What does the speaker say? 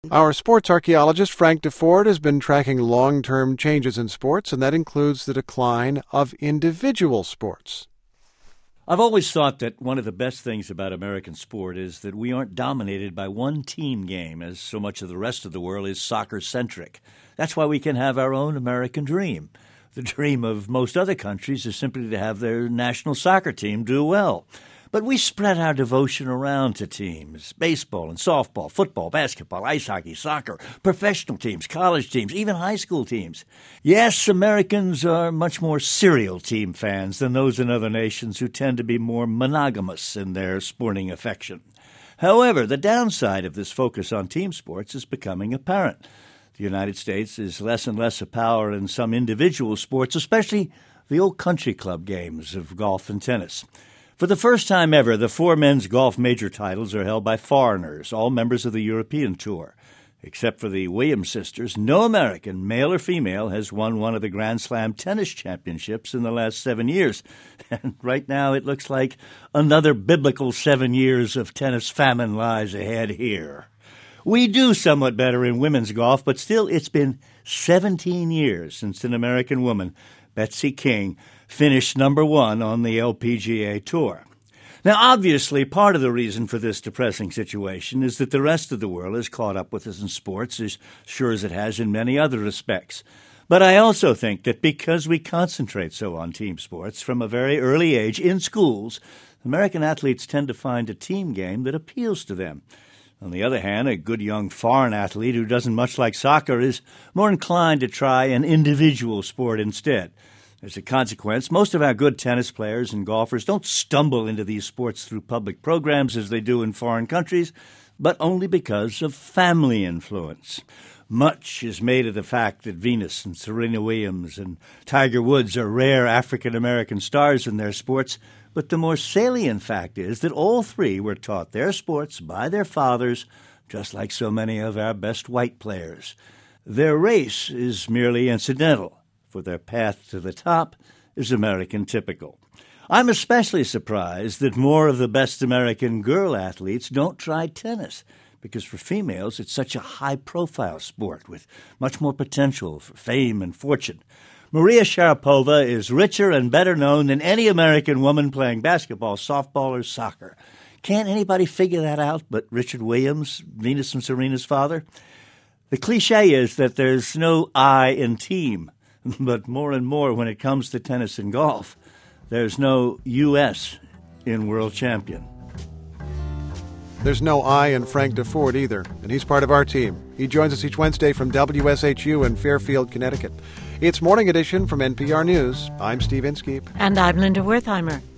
Our sports archaeologist Frank Deford has been tracking long-term changes in sports, and that includes the decline of individual sports. I've always thought that one of the best things about American sport is that we aren't dominated by one team game, as so much of the rest of the world is soccer-centric. That's why we can have our own American dream. The dream of most other countries is simply to have their national soccer team do well. But we spread our devotion around to teams: baseball and softball, football, basketball, ice hockey, soccer, professional teams, college teams, even high school teams. Yes, Americans are much more serial team fans than those in other nations who tend to be more monogamous in their sporting affection. However, the downside of this focus on team sports is becoming apparent. The United States is less and less a power in some individual sports, especially the old country club games of golf and tennis. For the first time ever, the 4 men's golf major titles are held by foreigners, all members of the European Tour. Except for the Williams sisters, no American, male or female, has won one of the Grand Slam tennis championships in the last 7 years. And right now it looks like another biblical 7 years of tennis famine lies ahead here. We do somewhat better in women's golf, but still it's been 17 years since an American woman, Betsy King, finished number 1 on the LPGA Tour. Now, obviously, part of the reason for this depressing situation is that the rest of the world has caught up with us in sports as sure as it has in many other respects. But I also think that because we concentrate so on team sports from a very early age in schools, American athletes tend to find a team game that appeals to them. On the other hand, a good young foreign athlete who doesn't much like soccer is more inclined to try an individual sport instead. As a consequence, most of our good tennis players and golfers don't stumble into these sports through public programs as they do in foreign countries, but only because of family influence. Much is made of the fact that Venus and Serena Williams and Tiger Woods are rare African-American stars in their sports, but the more salient fact is that all 3 were taught their sports by their fathers, just like so many of our best white players. Their race is merely incidental, for their path to the top is American typical. I'm especially surprised that more of the best American girl athletes don't try tennis, because for females it's such a high-profile sport with much more potential for fame and fortune. Maria Sharapova is richer and better known than any American woman playing basketball, softball, or soccer. Can't anybody figure that out but Richard Williams, Venus and Serena's father? The cliche is that there's no I in team, but more and more when it comes to tennis and golf, there's no U.S. in world champion. There's no I in Frank Deford either, and he's part of our team. He joins us each Wednesday from WSHU in Fairfield, Connecticut. It's Morning Edition from NPR News. I'm Steve Inskeep. And I'm Linda Wertheimer.